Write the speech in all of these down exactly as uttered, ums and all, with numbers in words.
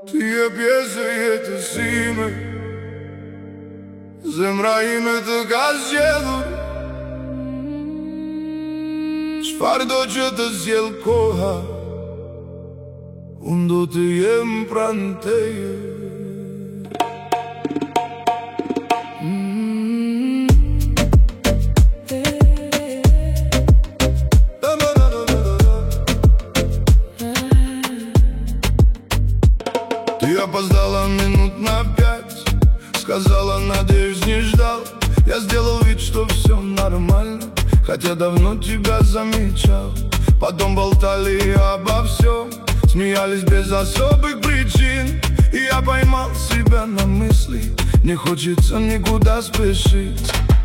Ti e pjesë e jetës sime, zemra ime të ka zgjedhur. Çfarë do që të zgjell koha, unë do të jem pranë teje. Ты опоздала минут на пять, сказала, надеюсь, не ждал. Я сделал вид, что все нормально, хотя давно тебя замечал. Потом болтали обо всем, смеялись без особых причин. И я поймал себя на мысли, не хочется никуда спешить.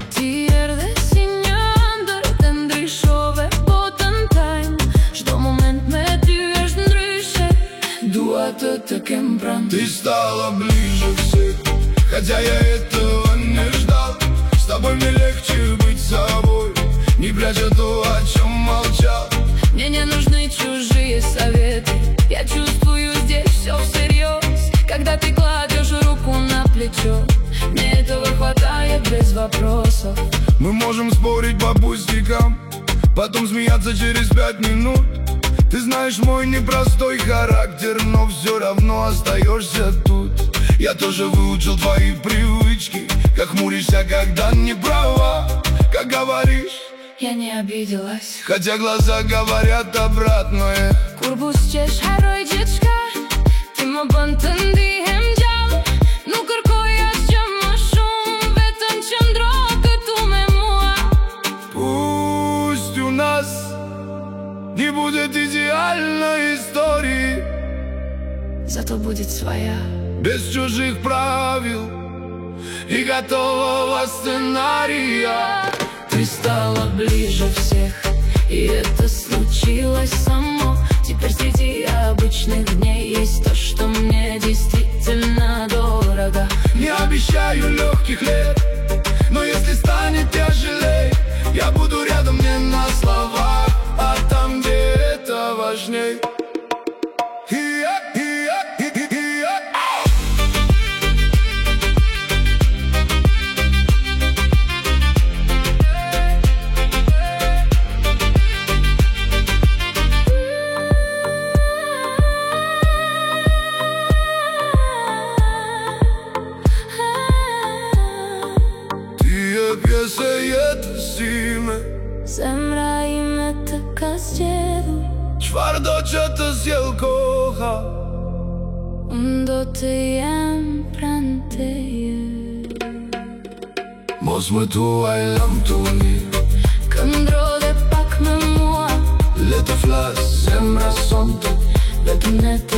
Ты стала ближе всех, хотя я этого не ждал. С тобой мне легче быть собой, не пряча то, о чем молчал. Мне не нужны чужие советы, я чувствую здесь все всерьез. Когда ты кладешь руку на плечо, мне этого хватает без вопросов. Мы можем спорить по пустякам, потом смеяться через пять минут. Ты знаешь мой непростой характер, но все равно остаешься тут. Я тоже выучил твои привычки, как хмуришься, когда не права. Как говоришь, я не обиделась, хотя глаза говорят обратное. Курбусчеш харой дечка, ты мо бантан диhem jam. Ну кыркой ашчам машум, ветан чандрока ту мемуа. Пусть у нас не будет идеальной истории, зато будет своя, без чужих правил и готового сценария. Ты стала ближе всех, и это случилось само. Теперь среди обычных дней есть то, что мне действительно дорого. Не обещаю легких лет, но если станет тяжелей, я буду рядом не на словах, а там, где это важней. Pjesë jetës time, zemra ime të ka zgjedhur. Çfarë do që të zgjell koha, unë do të jem pranë teje. Mos më tuaj lamtuni, këndro dhe pak me mua. Le të flas zemra sonte, vetëm ne